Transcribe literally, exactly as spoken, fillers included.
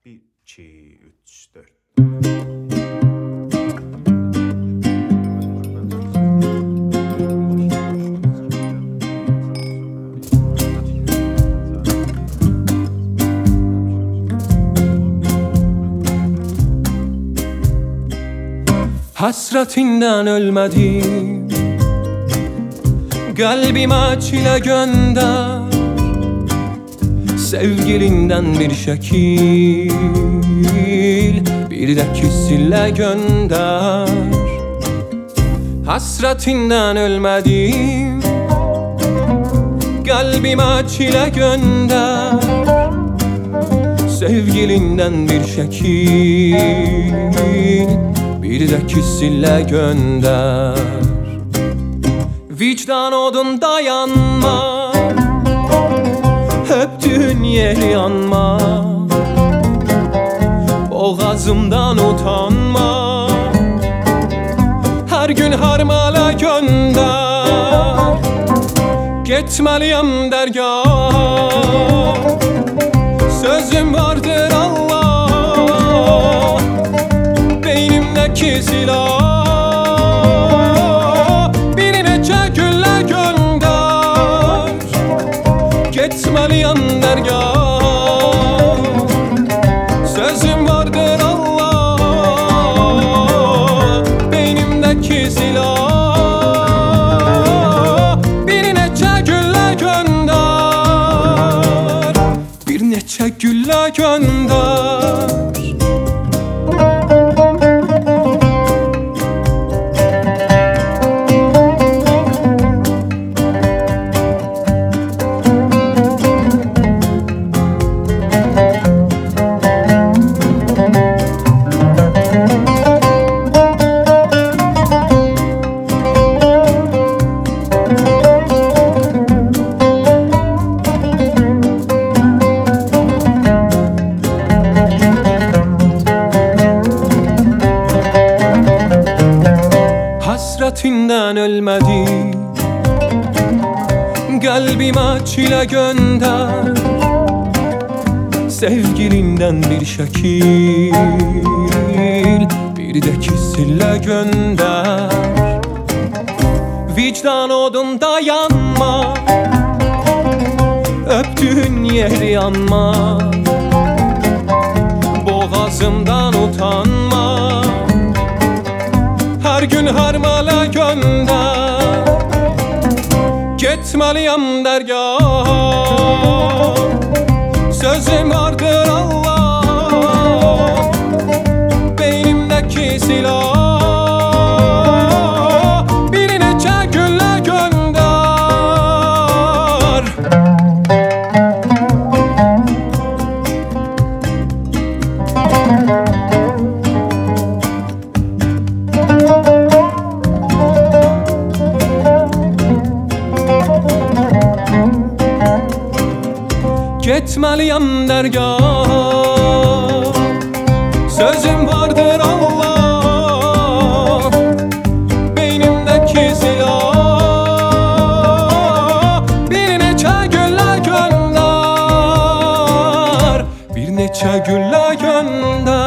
bir, iki, üç, dört. Hasretinden ölmedim, kalbime çile gönder. Sevgilinden bir şekil, bir de küsüyle gönder. Hasretinden ölmedim, kalbime çile gönder. Sevgilinden bir şekil, bir de küsüyle gönder. Vicdan odunda yanma, öptüğün yeri yanma. Boğazımdan utanma, her gün harmala gönder. Gitmeliyim dergah, sözüm vardır Allah. Beynimdeki silah, bir neçe gülle gönder. Gitmeliyim dergah, sözüm vardır Allah. Beynimdeki silah, bir neçe gülle gönder. Bir neçe gülle gönder. Hasretinden ölmedim, kalbime çile gönder. Sevgilinden bir şekil, bir de küsüyle gönder. Vicdan odunda yanma, öptüğün yeri yanma. Boğazımdan utanma, her gün harmala gönder. Gitmeliyim dergah, sözüm vardır Allah. Beynimdeki silah, bir neçe gülle gönder. Gitmeliyim dergah, sözüm vardır Allah. Beynimdeki silah, bir neçe gülle gönder. Bir neçe gülle gönder.